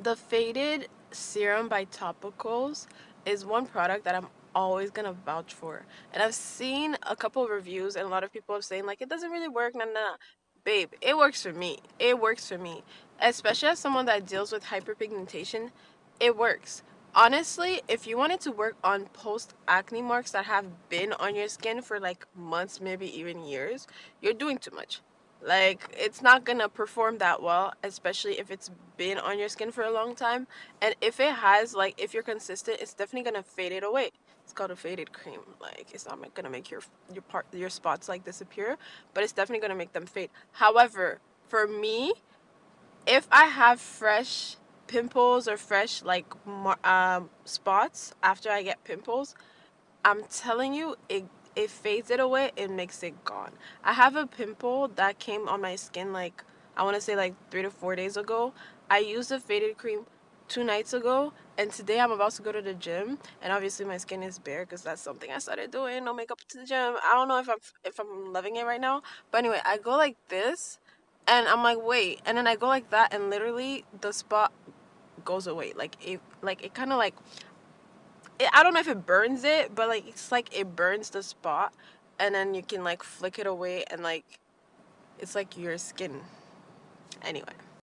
The Faded Serum by Topicals is one product that I'm always gonna vouch for. And I've seen a couple of reviews and a lot of people are saying like it doesn't really work, nah nah. Babe, it works for me. It works for me. Especially as someone that deals with hyperpigmentation, it works. Honestly, if you wanted to work on post acne marks that have been on your skin for like months, maybe even years, you're doing too much. Like, it's not gonna perform that well, especially if it's been on your skin for a long time. And if it has, like, if you're consistent, it's definitely gonna fade it away. It's called a faded cream. Like, it's not gonna make your spots like disappear, but it's definitely gonna make them fade. However, for me, if I have fresh pimples or fresh like spots after I get pimples, I'm telling you, it fades it away. It makes it gone. I have a pimple that came on my skin like I want to say like 3 to 4 days ago. I used a faded cream 2 nights ago, and today I'm about to go to the gym, and obviously my skin is bare because that's something I started doing. No makeup to the gym. I don't know if I'm loving it right now, but anyway, I go like this, and I'm like wait, and then I go like that, and literally the spot goes away. Like it kind of like I don't know if it burns it, but like it's like it burns the spot, and then you can like flick it away, and like it's like your skin. Anyway.